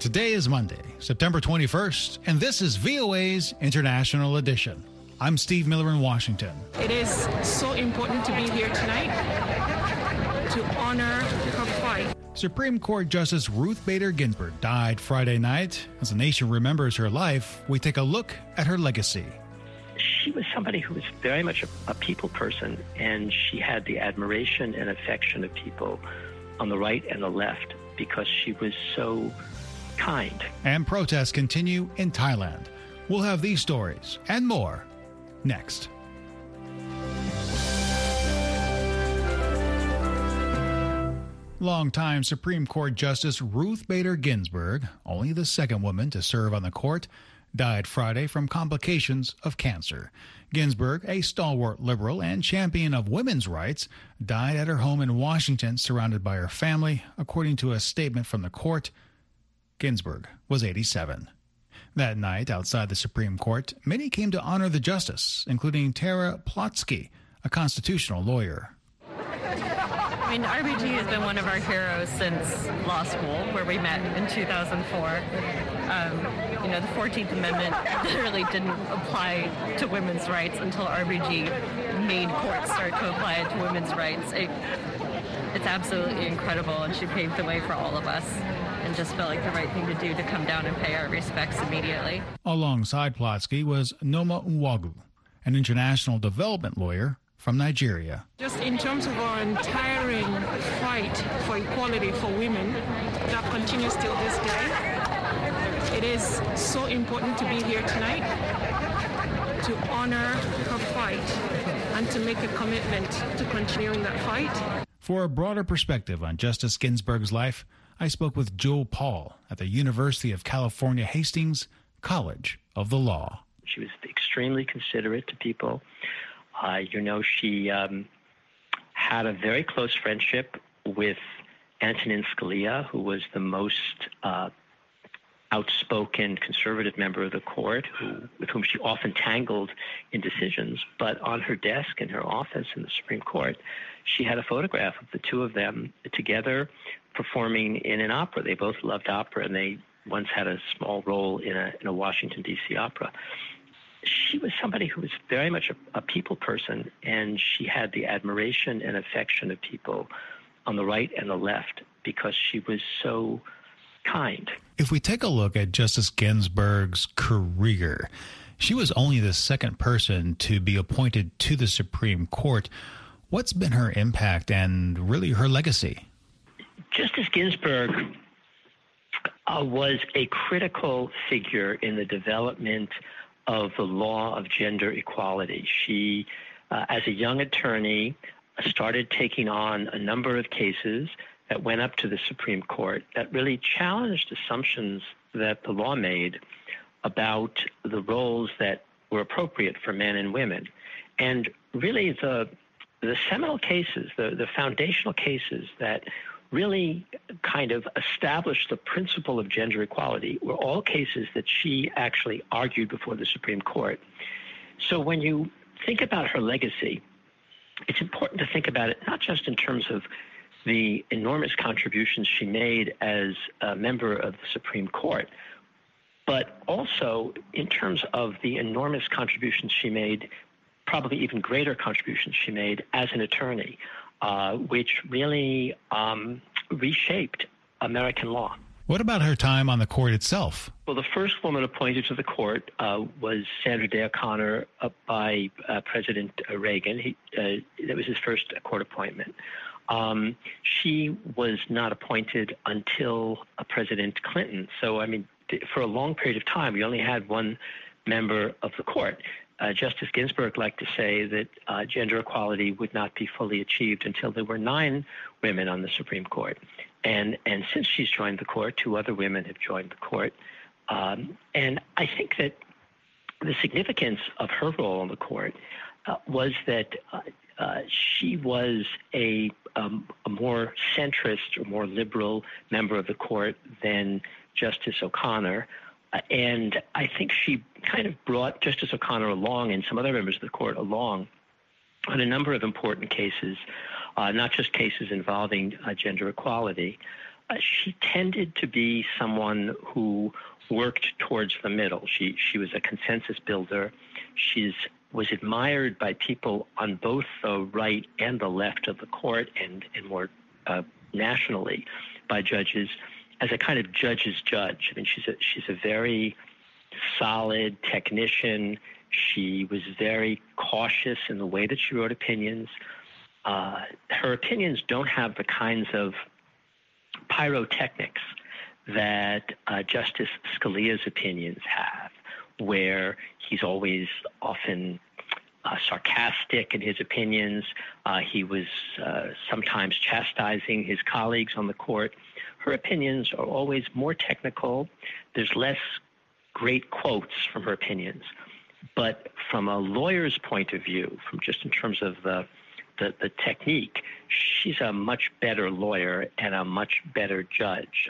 Today is Monday, September 21st, and this is VOA's International Edition. I'm Steve Miller in Washington. It is so important to be here tonight to honor her fight. Supreme Court Justice Ruth Bader Ginsburg died Friday night. As the nation remembers her life, we take a look at her legacy. She was somebody who was very much a people person, and she had the admiration and affection of people on the right and the left because she was so kind. And protests continue in Thailand. We'll have these stories and more next. Longtime Supreme Court Justice Ruth Bader Ginsburg, only the second woman to serve on the court, died Friday from complications of cancer. Ginsburg, a stalwart liberal and champion of women's rights, died at her home in Washington surrounded by her family, according to a statement from the court. Ginsburg was 87. That night, outside the Supreme Court, many came to honor the justice, including Tara Plotsky, a constitutional lawyer. I mean, RBG has been one of our heroes since law school, where we met in 2004. The 14th Amendment literally didn't apply to women's rights until RBG made courts start to apply it to women's rights. It's absolutely incredible, and she paved the way for all of us and just felt like the right thing to do to come down and pay our respects immediately. Alongside Plotsky was Noma Nwagu, an international development lawyer from Nigeria. Just in terms of our untiring fight for equality for women that continues till this day, it is so important to be here tonight to honor her fight and to make a commitment to continuing that fight. For a broader perspective on Justice Ginsburg's life, I spoke with Joe Paul at the University of California, Hastings College of the Law. She was extremely considerate to people. She had a very close friendship with Antonin Scalia, who was the most outspoken conservative member of the court, with whom she often tangled in decisions. But on her desk in her office in the Supreme Court, she had a photograph of the two of them together performing in an opera. They both loved opera, and they once had a small role in a Washington, D.C. opera. She was somebody who was very much a people person, and she had the admiration and affection of people on the right and the left because she was so kind. If we take a look at Justice Ginsburg's career, she was only the second person to be appointed to the Supreme Court. What's been her impact and really her legacy? Justice Ginsburg was a critical figure in the development of the law of gender equality. She, as a young attorney, started taking on a number of cases that went up to the Supreme Court that really challenged assumptions that the law made about the roles that were appropriate for men and women. And really the seminal cases, the foundational cases that really kind of established the principle of gender equality were all cases that she actually argued before the Supreme Court. So when you think about her legacy, it's important to think about it not just in terms of the enormous contributions she made as a member of the Supreme Court, but also in terms of the enormous contributions she made, probably even greater contributions she made as an attorney, which really reshaped American law. What about her time on the court itself? Well, the first woman appointed to the court was Sandra Day O'Connor by President Reagan. That was his first court appointment. She was not appointed until President Clinton. So, for a long period of time, we only had one member of the court. Justice Ginsburg liked to say that gender equality would not be fully achieved until there were 9 women on the Supreme Court. And since she's joined the court, 2 other women have joined the court. And I think that the significance of her role on the court was that she was a more centrist or more liberal member of the court than Justice O'Connor. And I think she kind of brought Justice O'Connor along and some other members of the court along on a number of important cases, not just cases involving gender equality. she tended to be someone who worked towards the middle. She was a consensus builder. She was admired by people on both the right and the left of the court, and more nationally by judges, as a kind of judge's judge. I mean, she's a very solid technician. She was very cautious in the way that she wrote opinions. Her opinions don't have the kinds of pyrotechnics that Justice Scalia's opinions have, where he's always often sarcastic in his opinions. He was sometimes chastising his colleagues on the court. Her opinions are always more technical. There's less great quotes from her opinions. But from a lawyer's point of view, from just in terms of the technique, she's a much better lawyer and a much better judge.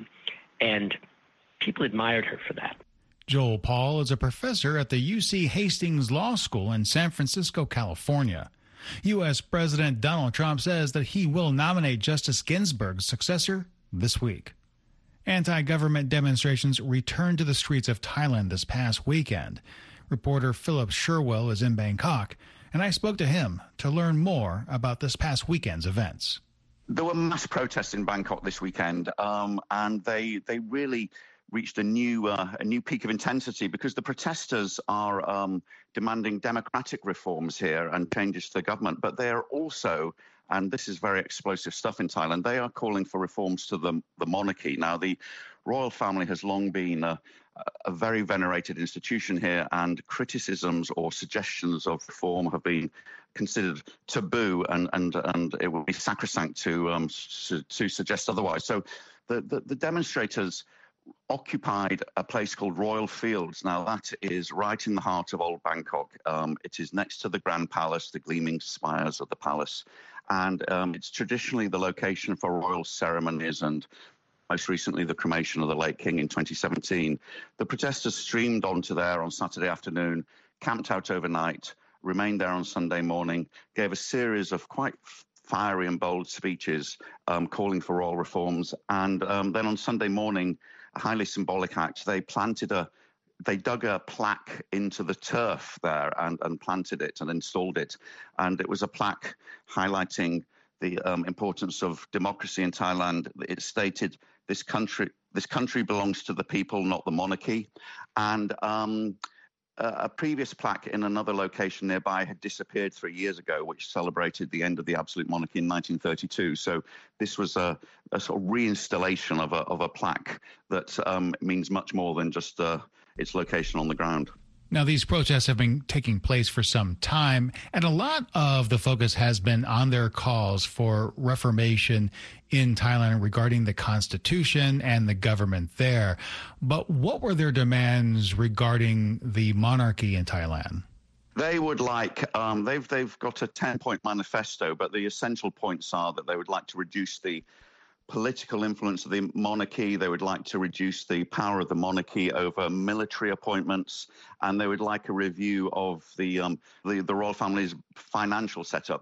And people admired her for that. Joel Paul is a professor at the UC Hastings Law School in San Francisco, California. U.S. President Donald Trump says that he will nominate Justice Ginsburg's successor this week. Anti-government demonstrations returned to the streets of Thailand this past weekend. Reporter Philip Sherwell is in Bangkok, and I spoke to him to learn more about this past weekend's events. There were mass protests in Bangkok this weekend, and they really reached a new peak of intensity because the protesters are demanding democratic reforms here and changes to the government. But they are also, and this is very explosive stuff in Thailand, they are calling for reforms to the monarchy. Now, the royal family has long been a very venerated institution here, and criticisms or suggestions of reform have been considered taboo, and it would be sacrosanct to suggest otherwise. So the demonstrators occupied a place called Royal Fields. Now, that is right in the heart of old Bangkok. It is next to the Grand Palace, the gleaming spires of the palace, and it's traditionally the location for royal ceremonies and most recently the cremation of the late king in 2017. The protesters streamed onto there on Saturday afternoon, camped out overnight, remained there on Sunday morning, gave a series of quite fiery and bold speeches calling for royal reforms. And then on Sunday morning, a highly symbolic act, they dug a plaque into the turf there and planted it and installed it. And it was a plaque highlighting the importance of democracy in Thailand. It stated, this country belongs to the people, not the monarchy. And a previous plaque in another location nearby had disappeared 3 years ago, which celebrated the end of the absolute monarchy in 1932. So this was a sort of reinstallation of a plaque that means much more than just its location on the ground. Now, these protests have been taking place for some time, and a lot of the focus has been on their calls for reformation in Thailand regarding the constitution and the government there. But what were their demands regarding the monarchy in Thailand? They would like, they've got a 10-point manifesto, but the essential points are that they would like to reduce the political influence of the monarchy. They would like to reduce the power of the monarchy over military appointments, and they would like a review of the royal family's financial setup.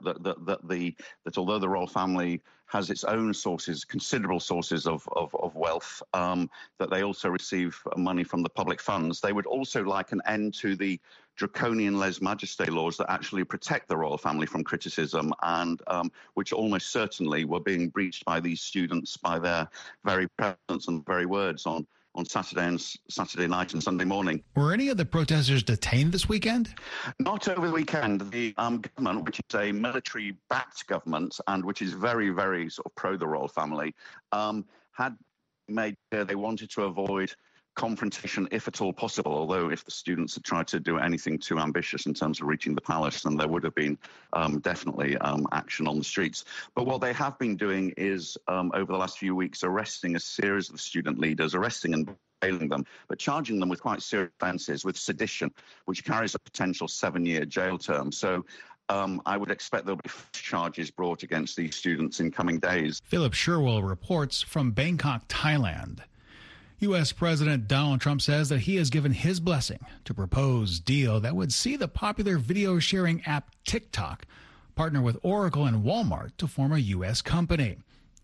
That although the royal family has its own sources, considerable sources of wealth, that they also receive money from the public funds. They would also like an end to the draconian lèse-majesté laws that actually protect the royal family from criticism, and which almost certainly were being breached by these students by their very presence and very words on Saturday night and Sunday morning. Were any of the protesters detained this weekend? Not over the weekend. The government, which is a military-backed government and which is very, very sort of pro the royal family, had made clear they wanted to avoid confrontation if at all possible, although if the students had tried to do anything too ambitious in terms of reaching the palace, then there would have been definitely action on the streets. But what they have been doing is, over the last few weeks, arresting a series of student leaders, arresting and jailing them, but charging them with quite serious offences, with sedition, which carries a potential 7-year jail term. So I would expect there'll be charges brought against these students in coming days. Philip Sherwell reports from Bangkok, Thailand. U.S. President Donald Trump says that he has given his blessing to a proposed deal that would see the popular video sharing app TikTok partner with Oracle and Walmart to form a U.S. company.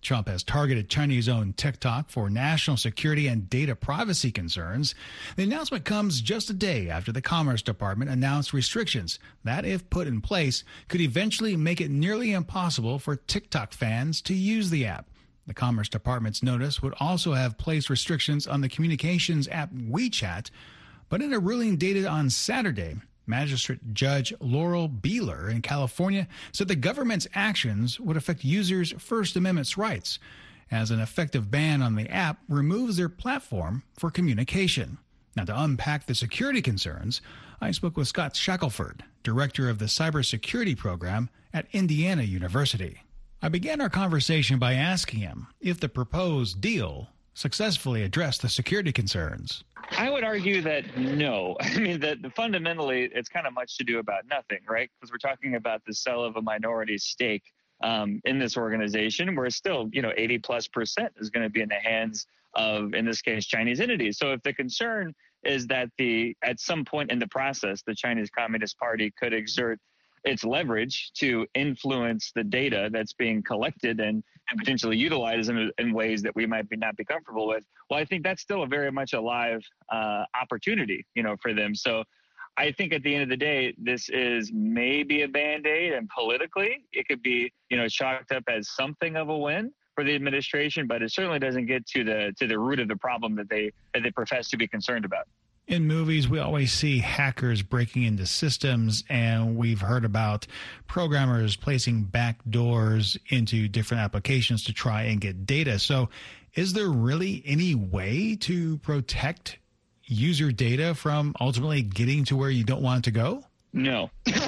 Trump has targeted Chinese-owned TikTok for national security and data privacy concerns. The announcement comes just a day after the Commerce Department announced restrictions that, if put in place, could eventually make it nearly impossible for TikTok fans to use the app. The Commerce Department's notice would also have placed restrictions on the communications app WeChat, but in a ruling dated on Saturday, Magistrate Judge Laurel Beeler in California said the government's actions would affect users' First Amendment rights, as an effective ban on the app removes their platform for communication. Now, to unpack the security concerns, I spoke with Scott Shackelford, director of the cybersecurity program at Indiana University. I began our conversation by asking him if the proposed deal successfully addressed the security concerns. I would argue that no. I mean, that fundamentally, it's kind of much to do about nothing, right? Because we're talking about the sale of a minority stake in this organization, where still, 80+% is going to be in the hands of, in this case, Chinese entities. So if the concern is that at some point in the process, the Chinese Communist Party could exert its leverage to influence the data that's being collected and potentially utilized in ways that we might not be comfortable with, well, I think that's still a very much a live opportunity, for them. So I think at the end of the day, this is maybe a Band-Aid, and politically it could be, chalked up as something of a win for the administration, but it certainly doesn't get to the root of the problem that they profess to be concerned about. In movies, we always see hackers breaking into systems, and we've heard about programmers placing back doors into different applications to try and get data. So is there really any way to protect user data from ultimately getting to where you don't want it to go? No.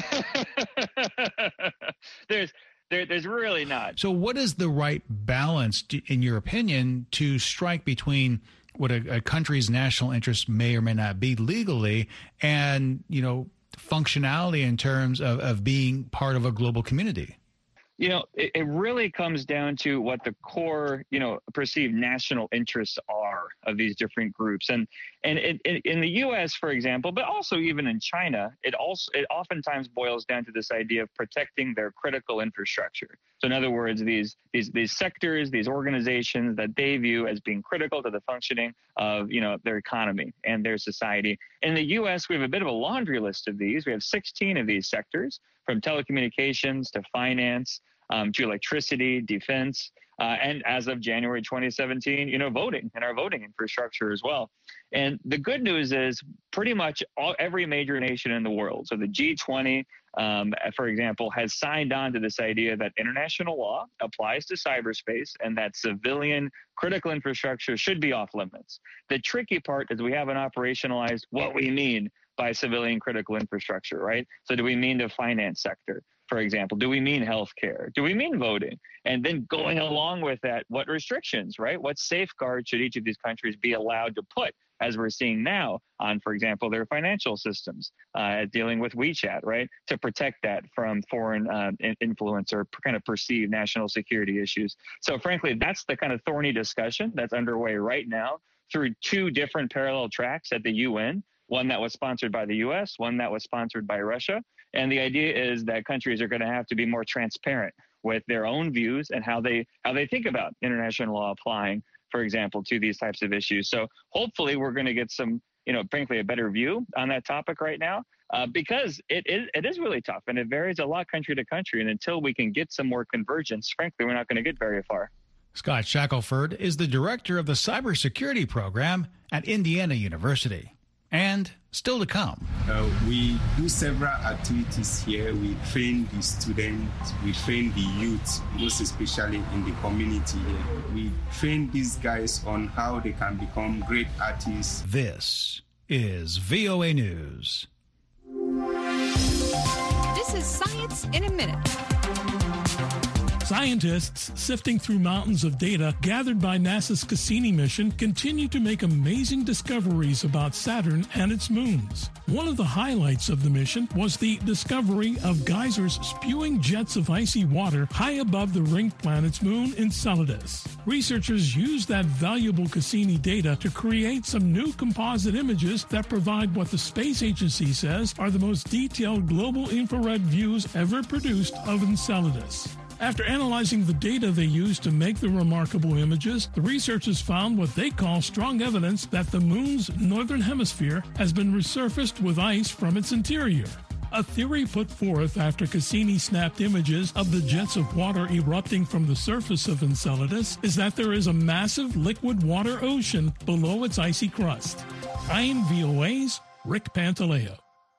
There's really not. So what is the right balance, in your opinion, to strike between what a country's national interest may or may not be legally and, functionality in terms of being part of a global community? It really comes down to what the core, perceived national interests are of these different groups. And in the U.S., for example, but also even in China, it oftentimes boils down to this idea of protecting their critical infrastructure. So in other words, these sectors, these organizations that they view as being critical to the functioning of, their economy and their society. In the U.S., we have a bit of a laundry list of these. We have 16 of these sectors, from telecommunications to finance, to electricity, defense, and as of January 2017, voting and our voting infrastructure as well. And the good news is pretty much every major nation in the world, so the G20, for example, has signed on to this idea that international law applies to cyberspace and that civilian critical infrastructure should be off limits. The tricky part is we haven't operationalized what we mean by civilian critical infrastructure, right? So do we mean the finance sector, for example? Do we mean healthcare? Do we mean voting? And then going along with that, what restrictions, right? What safeguards should each of these countries be allowed to put, as we're seeing now, on, for example, their financial systems, dealing with WeChat, right? To protect that from foreign influence or kind of perceived national security issues. So frankly, that's the kind of thorny discussion that's underway right now through two different parallel tracks at the UN. One that was sponsored by the U.S., one that was sponsored by Russia. And the idea is that countries are going to have to be more transparent with their own views and how they think about international law applying, for example, to these types of issues. So hopefully we're going to get some, frankly, a better view on that topic right now, because it is really tough and it varies a lot country to country. And until we can get some more convergence, frankly, we're not going to get very far. Scott Shackelford is the director of the cybersecurity program at Indiana University. And still to come. We do several activities here. We train the students, we train the youth, most especially in the community here. We train these guys on how they can become great artists. This is VOA News. This is Science in a Minute. Scientists sifting through mountains of data gathered by NASA's Cassini mission continue to make amazing discoveries about Saturn and its moons. One of the highlights of the mission was the discovery of geysers spewing jets of icy water high above the ring planet's moon Enceladus. Researchers used that valuable Cassini data to create some new composite images that provide what the space agency says are the most detailed global infrared views ever produced of Enceladus. After analyzing the data they used to make the remarkable images, the researchers found what they call strong evidence that the moon's northern hemisphere has been resurfaced with ice from its interior. A theory put forth after Cassini snapped images of the jets of water erupting from the surface of Enceladus is that there is a massive liquid water ocean below its icy crust. I'm VOA's Rick Pantaleo.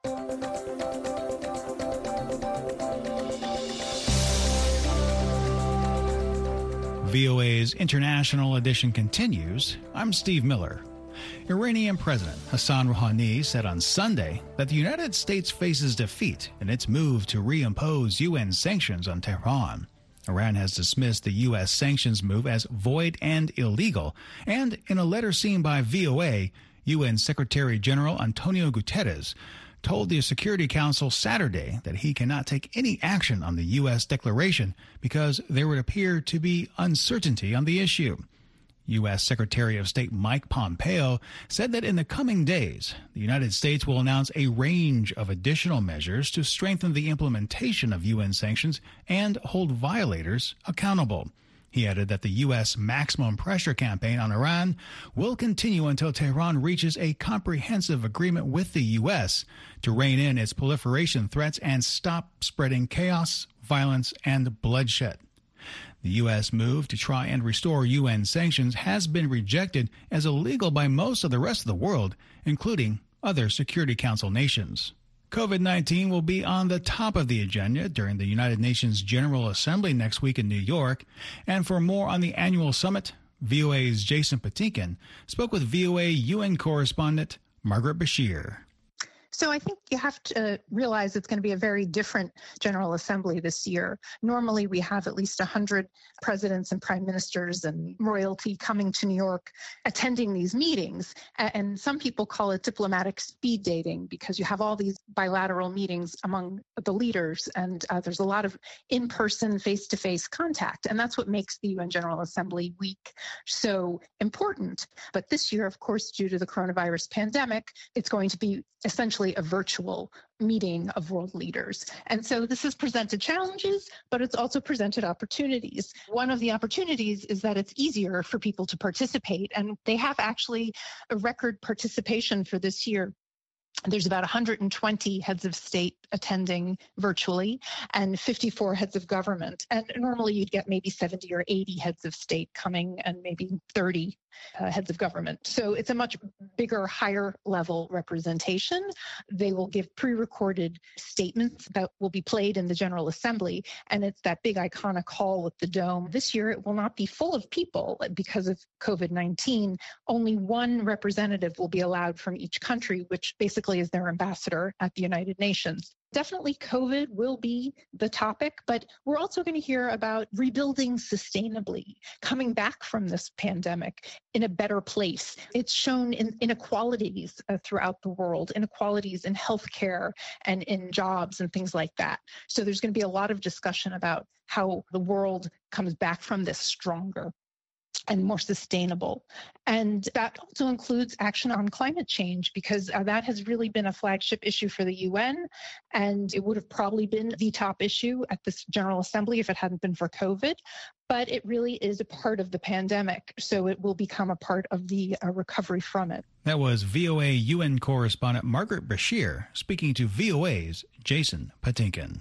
VOA's International Edition continues. I'm Steve Miller. Iranian President Hassan Rouhani said on Sunday that the United States faces defeat in its move to reimpose UN sanctions on Tehran. Iran has dismissed the U.S. sanctions move as void and illegal, and in a letter seen by VOA, UN Secretary General Antonio Guterres told the Security Council Saturday that he cannot take any action on the U.S. declaration because there would appear to be uncertainty on the issue. U.S. Secretary of State Mike Pompeo said that in the coming days, the United States will announce a range of additional measures to strengthen the implementation of UN sanctions and hold violators accountable. He added that the U.S. maximum pressure campaign on Iran will continue until Tehran reaches a comprehensive agreement with the U.S. to rein in its proliferation threats and stop spreading chaos, violence, and bloodshed. The U.S. move to try and restore UN sanctions has been rejected as illegal by most of the rest of the world, including other Security Council nations. COVID-19 will be on the top of the agenda during the United Nations General Assembly next week in New York. And for more on the annual summit, VOA's Jason Patinkin spoke with VOA UN correspondent Margaret Bashir. So I think you have to realize it's going to be a very different General Assembly this year. Normally, we have at least 100 presidents and prime ministers and royalty coming to New York, attending these meetings. And some people call it diplomatic speed dating because you have all these bilateral meetings among the leaders, and there's a lot of in-person, face-to-face contact. And that's what makes the UN General Assembly week so important. But this year, of course, due to the coronavirus pandemic, it's going to be essentially a virtual meeting of world leaders. And so this has presented challenges, but it's also presented opportunities. One of the opportunities is that it's easier for people to participate, and they have actually a record participation for this year. There's about 120 heads of state attending virtually and 54 heads of government. And normally you'd get maybe 70 or 80 heads of state coming and maybe 30 heads of government. So it's a much bigger, higher level representation. They will give pre-recorded statements that will be played in the General Assembly. And it's that big iconic hall with the dome. This year it will not be full of people because of COVID-19. Only one representative will be allowed from each country, which basically is their ambassador at the United Nations. Definitely COVID will be the topic, but we're also going to hear about rebuilding sustainably, coming back from this pandemic in a better place. It's shown in inequalities throughout the world, inequalities in healthcare and in jobs and things like that. So there's going to be a lot of discussion about how the world comes back from this stronger and more sustainable. And that also includes action on climate change, because that has really been a flagship issue for the UN, and it would have probably been the top issue at this General Assembly if it hadn't been for COVID. But it really is a part of the pandemic, so it will become a part of the recovery from it. That was VOA UN correspondent Margaret Bashir speaking to VOA's Jason Patinkin.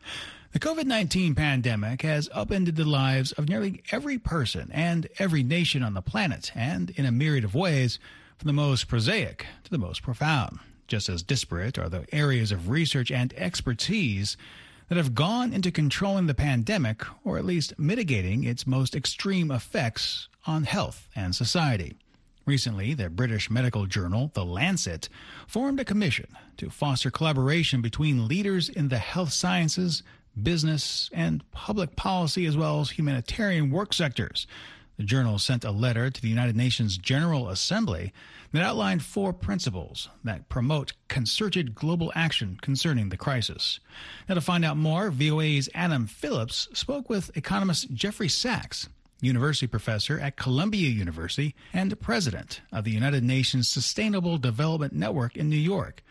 The COVID-19 pandemic has upended the lives of nearly every person and every nation on the planet, and in a myriad of ways, from the most prosaic to the most profound. Just as disparate are the areas of research and expertise that have gone into controlling the pandemic, or at least mitigating its most extreme effects on health and society. Recently, the British medical journal, The Lancet, formed a commission to foster collaboration between leaders in the health sciences, business, and public policy, as well as humanitarian work sectors. The journal sent a letter to the United Nations General Assembly that outlined 4 principles that promote concerted global action concerning the crisis. Now, to find out more, VOA's Adam Phillips spoke with economist Jeffrey Sachs, university professor at Columbia University and president of the United Nations Sustainable Development Network in New York.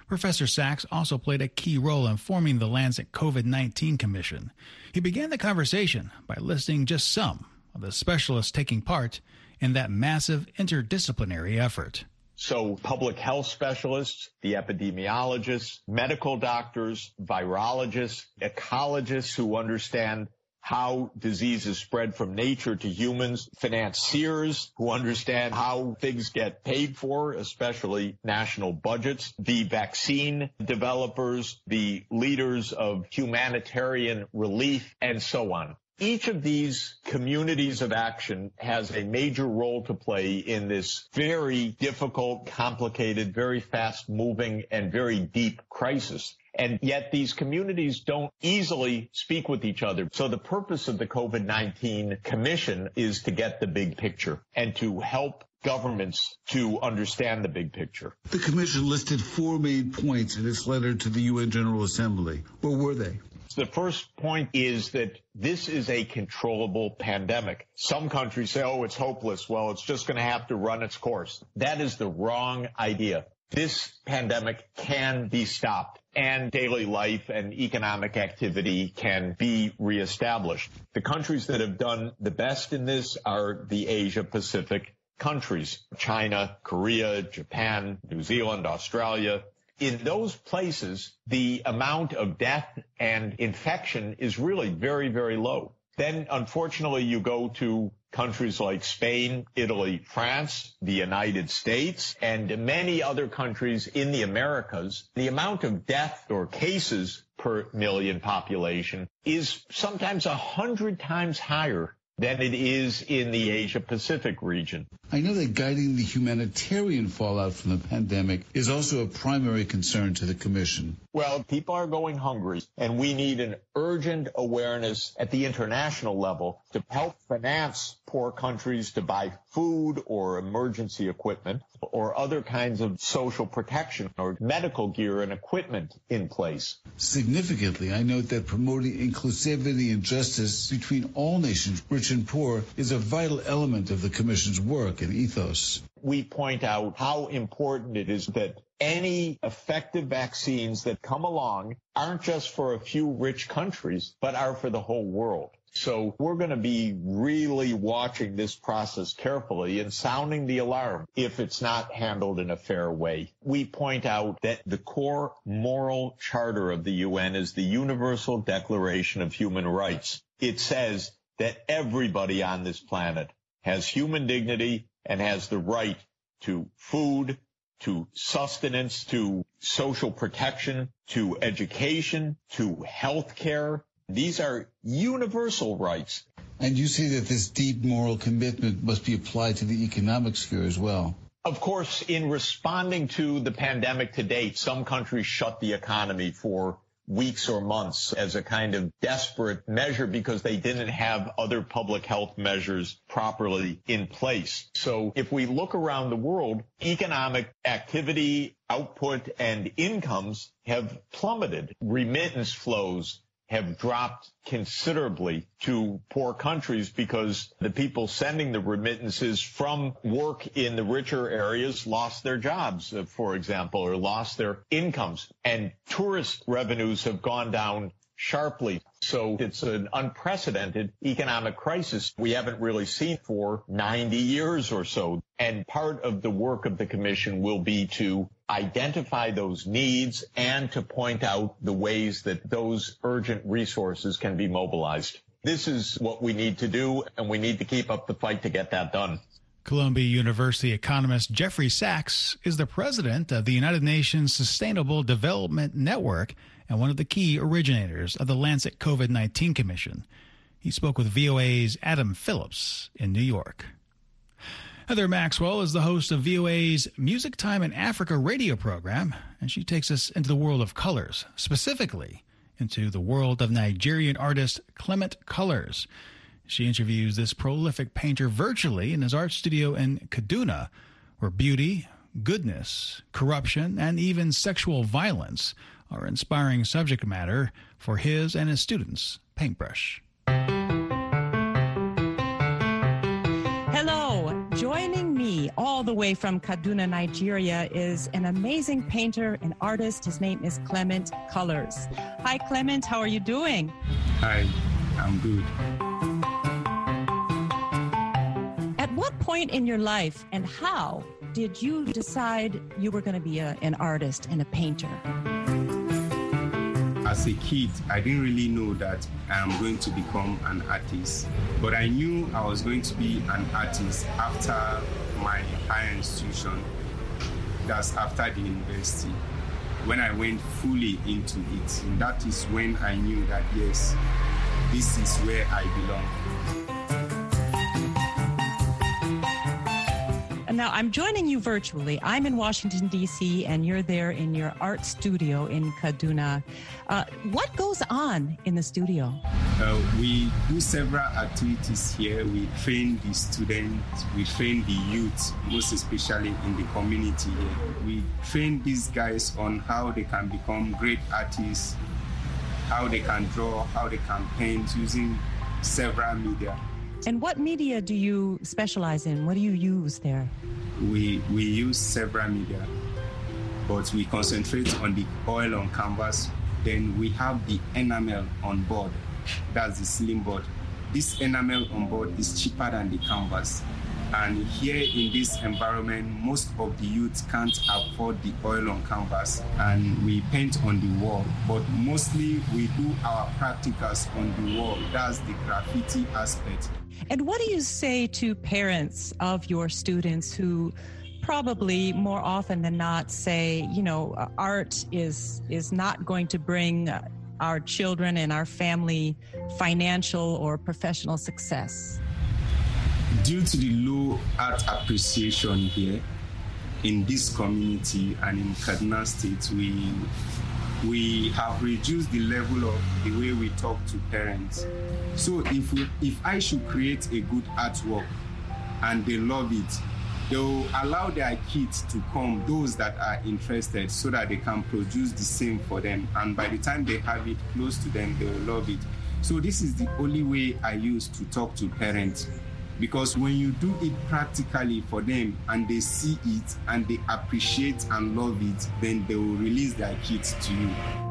Professor Sachs also played a key role in forming the Lancet COVID-19 Commission. He began the conversation by listing just some of the specialists taking part in that massive interdisciplinary effort. So public health specialists, the epidemiologists, medical doctors, virologists, ecologists who understand how diseases spread from nature to humans, financiers who understand how things get paid for, especially national budgets, the vaccine developers, the leaders of humanitarian relief, and so on. Each of these communities of action has a major role to play in this very difficult, complicated, very fast-moving, and very deep crisis. And yet these communities don't easily speak with each other. So the purpose of the COVID-19 Commission is to get the big picture and to help governments to understand the big picture. The Commission listed 4 main points in its letter to the UN General Assembly. What were they? The first point is that this is a controllable pandemic. Some countries say, oh, it's hopeless. Well, it's just going to have to run its course. That is the wrong idea. This pandemic can be stopped, and daily life and economic activity can be reestablished. The countries that have done the best in this are the Asia-Pacific countries: China, Korea, Japan, New Zealand, Australia. In those places, the amount of death and infection is really very, very low. Then, unfortunately, you go to countries like Spain, Italy, France, the United States, and many other countries in the Americas. The amount of death or cases per million population is sometimes 100 times higher than it is in the Asia-Pacific region. I know that guiding the humanitarian fallout from the pandemic is also a primary concern to the Commission. Well, people are going hungry, and we need an urgent awareness at the international level to help finance poor countries to buy food or emergency equipment or other kinds of social protection or medical gear and equipment in place. Significantly, I note that promoting inclusivity and justice between all nations, rich and poor, is a vital element of the Commission's work and ethos. We point out how important it is that any effective vaccines that come along aren't just for a few rich countries, but are for the whole world. So we're going to be really watching this process carefully and sounding the alarm if it's not handled in a fair way. We point out that the core moral charter of the UN is the Universal Declaration of Human Rights. It says that everybody on this planet has human dignity and has the right to food, to sustenance, to social protection, to education, to health care. These are universal rights. And you see that this deep moral commitment must be applied to the economic sphere as well. Of course, in responding to the pandemic to date, some countries shut the economy for weeks or months as a kind of desperate measure because they didn't have other public health measures properly in place. So if we look around the world, economic activity, output, and incomes have plummeted. Remittance flows have dropped considerably to poor countries because the people sending the remittances from work in the richer areas lost their jobs, for example, or lost their incomes. And tourist revenues have gone down sharply. So it's an unprecedented economic crisis we haven't really seen for 90 years or so. And part of the work of the Commission will be to identify those needs and to point out the ways that those urgent resources can be mobilized. This is what we need to do, and we need to keep up the fight to get that done. Columbia University economist Jeffrey Sachs is the president of the United Nations Sustainable Development Network and one of the key originators of the Lancet COVID-19 Commission. He spoke with VOA's Adam Phillips in New York. Heather Maxwell is the host of VOA's Music Time in Africa radio program, and she takes us into the world of colors, specifically into the world of Nigerian artist Clement Colors. She interviews this prolific painter virtually in his art studio in Kaduna, where beauty, goodness, corruption, and even sexual violence are inspiring subject matter for his and his students' paintbrush. Hello, joining me all all the way from Kaduna, Nigeria, is an amazing painter and artist. His name is Clement Colors. Hi, Clement. How are you doing? Hi, I'm good. At what point in your life and how did you decide you were going to be an artist and a painter? As a kid, I didn't really know that I am going to become an artist, but I knew I was going to be an artist after my higher institution, that's after the university, when I went fully into it. And that is when I knew that, yes, this is where I belong. Now, I'm joining you virtually. I'm in Washington, D.C., and you're there in your art studio in Kaduna. What goes on in the studio? We do several activities here. We train the students, we train the youth, most especially in the community here. We train these guys on how they can become great artists, how they can draw, how they can paint using several media. And what media do you specialize in? What do you use there? We use several media, but we concentrate on the oil on canvas. Then we have the enamel on board. That's the slim board. This enamel on board is cheaper than the canvas. And here in this environment, most of the youth can't afford the oil on canvas, and we paint on the wall. But mostly we do our practicals on the wall. That's the graffiti aspect. And what do you say to parents of your students who probably more often than not say, you know, art is not going to bring our children and our family financial or professional success? Due to the low art appreciation here in this community and in Kaduna State, we have reduced the level of the way we talk to parents. So if I should create a good artwork and they love it, they'll allow their kids to come, those that are interested, so that they can produce the same for them. And by the time they have it close to them, they will love it. So this is the only way I use to talk to parents. Because when you do it practically for them and they see it and they appreciate and love it, then they will release their kids to you.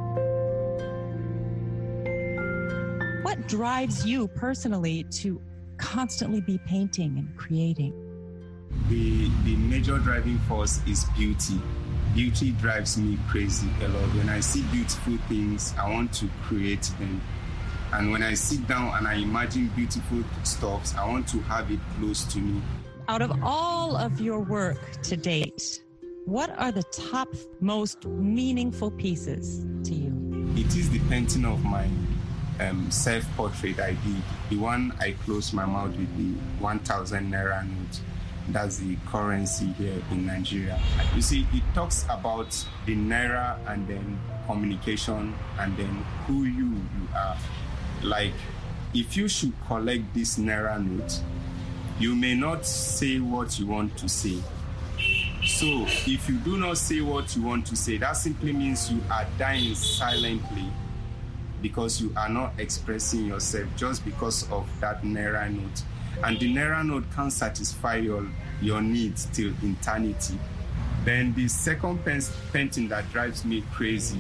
What drives you personally to constantly be painting and creating? The major driving force is beauty. Beauty drives me crazy a lot. When I see beautiful things, I want to create them. And when I sit down and I imagine beautiful stuff, I want to have it close to me. Out of all of your work to date, what are the top most meaningful pieces to you? It is the painting of my self-portrait I did. The one I closed my mouth with, the 1,000 Naira note. That's the currency here in Nigeria. You see, it talks about the Naira and then communication and then who you are. Like, if you should collect this Naira note, you may not say what you want to say. So, if you do not say what you want to say, that simply means you are dying silently because you are not expressing yourself just because of that Naira note. And the Naira note can't satisfy your needs till eternity. Then the second painting that drives me crazy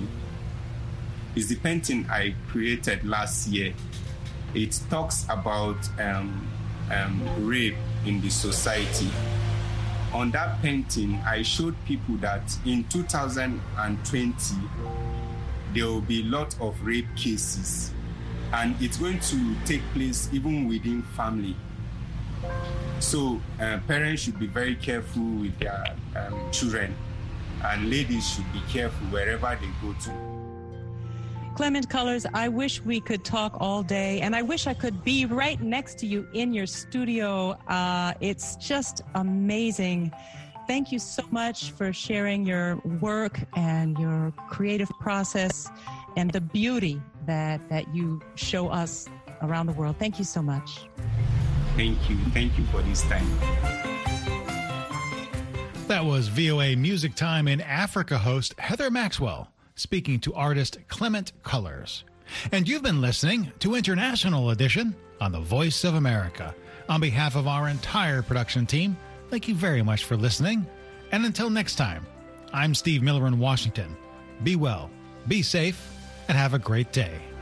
is the painting I created last year. It talks about rape in the society. On that painting, I showed people that in 2020, there will be a lot of rape cases, and it's going to take place even within family. So parents should be very careful with their children, and ladies should be careful wherever they go to. Clement Colors, I wish we could talk all day, and I wish I could be right next to you in your studio. It's just amazing. Thank you so much for sharing your work and your creative process and the beauty that you show us around the world. Thank you so much. Thank you. Thank you for this time. That was VOA Music Time in Africa host Heather Maxwell, speaking to artist Clement Colors. And you've been listening to International Edition on the Voice of America. On behalf of our entire production team, Thank you very much for listening. And until next time, I'm Steve Miller in Washington. Be well, be safe, and have a great day.